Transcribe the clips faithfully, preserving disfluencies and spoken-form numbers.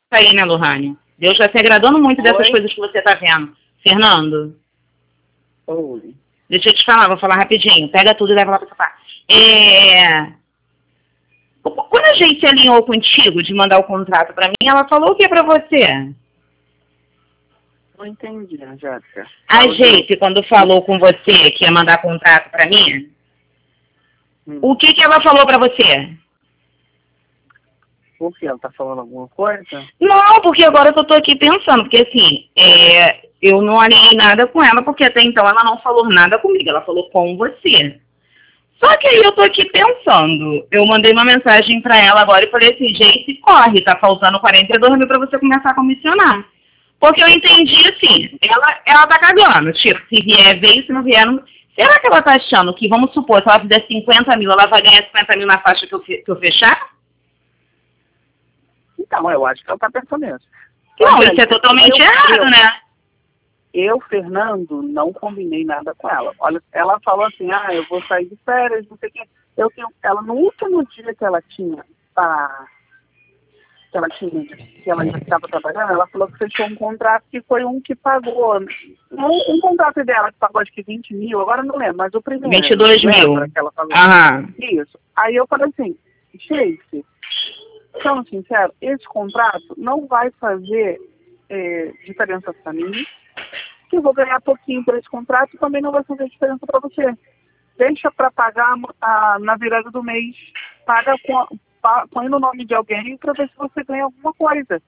aí, né, Lohane? Deus vai se agradando muito Oi? dessas coisas que você tá vendo. Fernando, Oi. deixa eu te falar, vou falar rapidinho. Pega tudo e leva lá pra sofá. É... Quando a gente se alinhou contigo de mandar o contrato pra mim, ela falou o que pra você? Não entendi, Angélica. A Fala de gente, quando falou com você que ia mandar contrato pra mim, Hum. o que que ela falou pra você? Por que? Ela tá falando alguma coisa? Não, porque agora que eu tô aqui pensando, porque assim, é, eu não alinhei nada com ela, porque até então ela não falou nada comigo, ela falou com você. Só que aí eu tô aqui pensando, eu mandei uma mensagem pra ela agora e falei assim, gente, corre, tá faltando quarenta e dois mil pra você começar a comissionar. Porque eu entendi assim, ela, ela tá cagando, tipo, se vier, veio, se não vier, não... Será que ela tá achando que, vamos supor, se ela fizer cinquenta mil, ela vai ganhar cinquenta mil na faixa que eu, fe- que eu fechar? Então, eu acho que ela tá pensando nisso. Não, Angélica, isso é totalmente eu, errado, eu, né? Eu, Fernando, não combinei nada com ela. Olha, ela falou assim, ah, eu vou sair de férias, não sei o quê. Eu tenho, ela, no último dia que ela tinha, tá, que ela tinha, que ela já estava trabalhando, ela falou que fechou um contrato que foi um que pagou, um, um contrato dela que pagou acho que vinte mil, agora eu não lembro, mas o primeiro. vinte e dois mil. lembra que ela falou? Aham. Isso. Aí eu falei assim, gente, sendo sincero, esse contrato não vai fazer é, diferença para mim, que eu vou ganhar pouquinho por esse contrato e também não vai fazer diferença para você. Deixa para pagar a, na virada do mês, paga com, pa, põe no nome de alguém para ver se você ganha alguma coisa.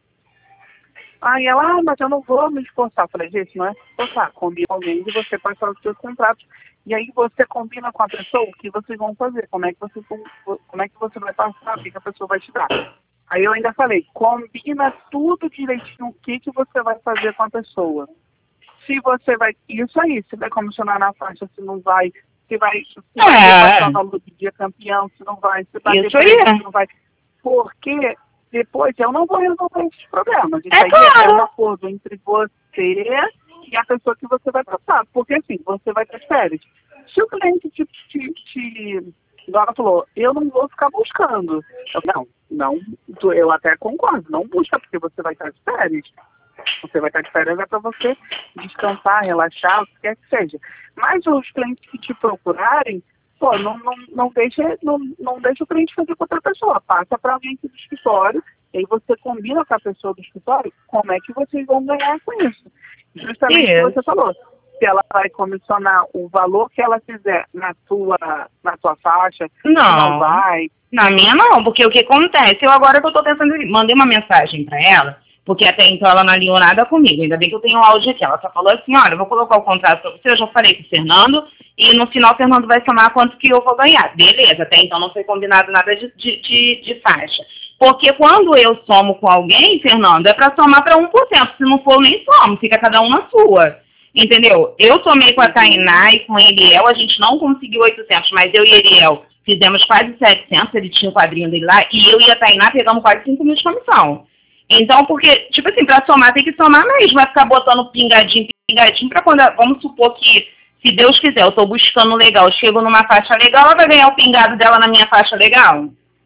Aí ela, ah, mas eu não vou me esforçar. Eu falei, gente, não é se esforçar, combina com alguém e você passar os seus contratos. E aí você combina com a pessoa o que vocês vão fazer, como é que você, como é que você vai passar, o que a pessoa vai te dar. Aí eu ainda falei, combina tudo direitinho o que, que você vai fazer com a pessoa. Se você vai, isso aí, se vai comissionar na faixa, se não vai, se vai, se vai É. passar valor do dia campeão, se não vai, se vai Isso ter aí. prêmio, se não vai. Porque depois eu não vou resolver esses problemas. Isso É aí claro. é um acordo entre você e a pessoa que você vai passar. Porque assim, você vai ter férias. Se o cliente te, te, te igual ela falou, eu não vou ficar buscando. Eu, não, não, eu até concordo, não busca, porque você vai estar de férias. Você vai estar de férias é para você descansar, relaxar, o que quer que seja. Mas os clientes que te procurarem, pô, não, não, não, deixa, não, não deixa o cliente fazer com outra pessoa. Passa para alguém do escritório, e aí você combina com a pessoa do escritório como é que vocês vão ganhar com isso. Justamente o que você falou. Se ela vai comissionar o valor que ela fizer na tua, na tua faixa, Não. não vai. Na minha não, porque o que acontece? Eu agora que eu tô pensando, mandei uma mensagem pra ela, porque até então ela não alinhou nada comigo. Ainda bem que eu tenho o áudio aqui. Ela só falou assim, olha, eu vou colocar o contrato pra você, eu já falei com o Fernando, e no final o Fernando vai somar quanto que eu vou ganhar. Beleza, até então não foi combinado nada de, de, de, de faixa. Porque quando eu somo com alguém, Fernando, é pra somar pra um por cento. Se não for, eu nem somo, fica cada um na sua. Entendeu? Eu somei com a Tainá e com o Eliel, a gente não conseguiu oitocentos, mas eu e Eliel fizemos quase setecentos, ele tinha o quadrinho dele lá, e eu e a Tainá pegamos quase cinco mil de comissão. Então, porque, tipo assim, pra somar tem que somar mesmo, vai ficar botando pingadinho, pingadinho, pra quando, vamos supor que, se Deus quiser, eu tô buscando legal, eu chego numa faixa legal, ela vai ganhar o pingado dela na minha faixa legal?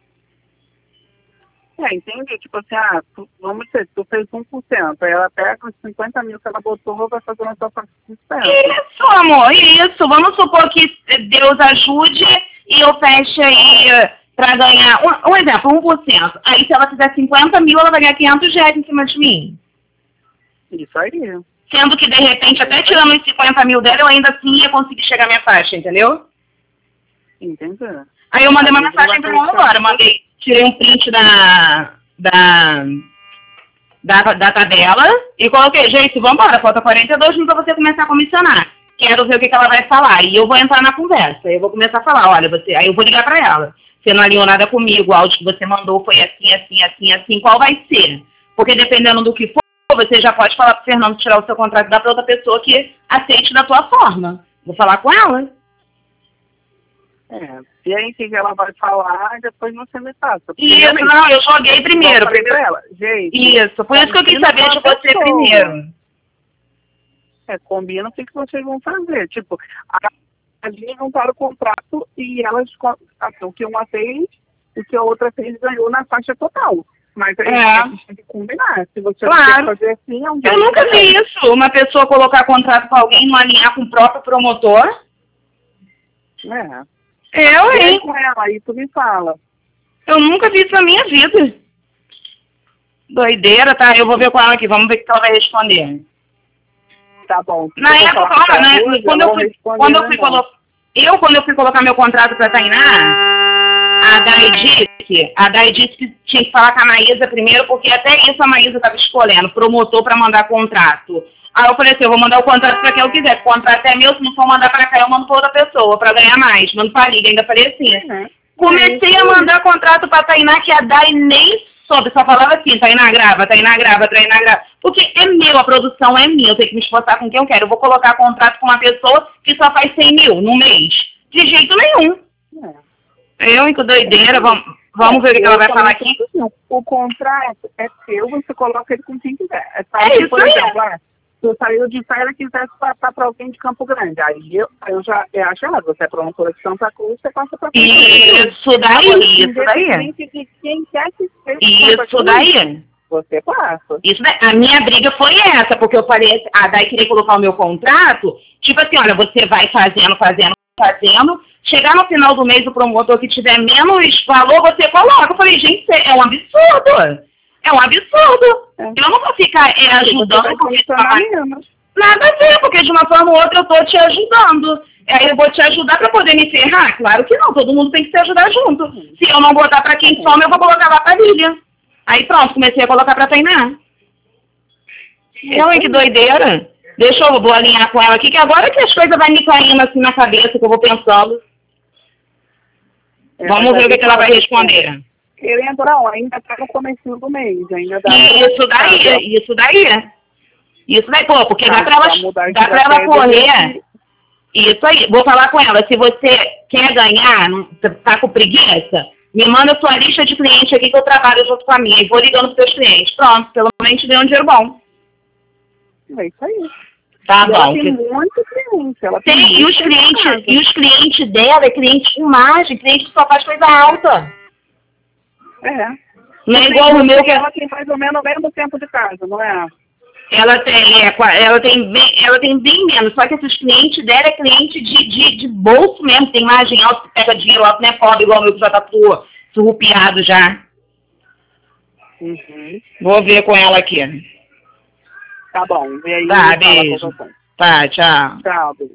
É, entendi. Tipo assim, ah, tu, vamos dizer, tu fez um por cento, aí ela pega os cinquenta mil que ela botou, vai fazer uma tua faixa de cem por cento. Isso, amor, isso. Vamos supor que Deus ajude e eu feche aí pra ganhar, um, um exemplo, um por cento. Aí se ela fizer cinquenta mil, ela vai ganhar quinhentos reais em cima de mim. Isso aí. Sendo que, de repente, até tirando os cinquenta mil dela, eu ainda assim ia conseguir chegar à minha faixa, entendeu? Entendi. Aí eu mandei uma mensagem pra ela agora, mandei, tirei um print da, da, da, da tabela e coloquei, gente, vambora, falta quarenta e dois mil pra você começar a comissionar. Quero ver o que, que ela vai falar. E eu vou entrar na conversa. Eu vou começar a falar, olha, você. Aí eu vou ligar pra ela. Você não alinhou nada comigo, o áudio que você mandou foi assim, assim, assim, assim, qual vai ser? Porque dependendo do que for, você já pode falar pro Fernando tirar o seu contrato e dar pra outra pessoa que aceite da tua forma. Vou falar com ela. É, e aí o que ela vai falar, depois você me passa. Isso, não, eu joguei primeiro. Eu falei pra ela, gente. Isso, por isso que eu quis saber de você pessoa. primeiro. É, combina o que, que vocês vão fazer. Tipo, a, a gente não para o contrato e elas, assim, o que uma fez, o que a outra fez ganhou na faixa total. Mas aí É. a gente tem que combinar. Se você Claro. não quer fazer assim, é um Eu direito nunca dela. vi isso. Uma pessoa colocar contrato com alguém e não alinhar com o próprio promotor. É. Eu, E aí hein? com ela, aí tu me fala. Eu nunca vi isso na minha vida. Doideira, tá? Eu vou ver com ela aqui. Vamos ver o que ela vai responder. Tá bom. Na Eu vou época, falar com olha, ela né, hoje, quando, ela eu vai fui, responder, quando eu fui né? colocar... Eu, quando eu fui colocar meu contrato pra Tainá, a Dai disse, a Dai disse que tinha que falar com a Maísa primeiro, porque até isso a Maísa estava escolhendo, promotor para mandar contrato. Aí eu falei assim, eu vou mandar o contrato para quem eu quiser, o contrato é meu, se não for mandar para cá, eu mando para outra pessoa, para ganhar mais, mando para a Liga, ainda falei assim. Uhum. Comecei a mandar contrato para Tainá, que a Dai nem soube, só falava assim, Tainá grava, Tainá grava, Tainá grava, porque é meu, a produção é minha, eu tenho que me esforçar com quem eu quero, eu vou colocar contrato com uma pessoa que só faz cem mil no mês, de jeito nenhum. É. Eu, que doideira, vamos, vamos ver o que Eu ela vai também falar aqui. penso assim, o contrato é seu, você coloca ele com quem quiser. É, só É que, isso por aí. exemplo, ah, se eu saiu de férias e quisesse passar para alguém de Campo Grande, aí eu, eu já eu acho errado. Você é promotora de Santa Cruz, você passa para Campo Grande. Isso daí, Agora, isso daí. independente de quem quer que seja de Santa Isso Cruz, daí. você passa. Isso daí. A minha briga foi essa, porque eu falei, a Dai queria colocar o meu contrato, tipo assim, olha, você vai fazendo, fazendo, fazendo, chegar no final do mês o promotor que tiver menos valor, você coloca. Eu falei, gente, é um absurdo. É um absurdo. É. Eu não vou ficar é, ajudando Você vai porque de uma colecionar maneira- menos. Nada a ver, porque de uma forma ou outra eu tô te ajudando. Aí eu vou te ajudar para poder me ferrar? Claro que não, todo mundo tem que se ajudar junto. Se eu não botar para quem some, eu vou colocar lá pra Lilian. Aí pronto, comecei a colocar pra Tainá. Eu, hein, que doideira. Deixa eu vou alinhar com ela aqui, que agora que as coisas vão me caindo assim na cabeça, que eu vou pensando. É, Vamos mas ver o que, aí que ela vai fala, responder. Querendo ou não, ainda tá no comecinho do mês, ainda dá. Isso daí, isso daí. Isso daí, pô, porque dá pra ela, mudar dá pra ela estratégia, correr. Isso aí, vou falar com ela, se você quer ganhar, não- tá com preguiça, me manda sua lista de clientes aqui que eu trabalho junto com a minha e vou ligando pros seus clientes. Pronto, pelo menos a gente ganha um dinheiro bom. É isso aí. Tá E ela bom. tem que- muito cliente. Ela tem, Tem, e muito os cliente em clientes, casa. e os clientes dela é cliente de imagem, cliente que só faz coisa alta. É. Não é igual o meu que Ela tem mais ou menos o mesmo tempo de casa, não é? ela tem, é, qua- ela tem bem, ela tem bem menos, só que esses clientes dela é cliente de, de, de bolso mesmo, tem imagem alta, que pega dinheiro alto, não é pobre igual o meu que já tá tudo surrupiado já. Uhum. Vou ver com ela aqui. Tá bom. E aí, Tá, me fala beijo. com você. Tá, tchau. Tchau, beijo.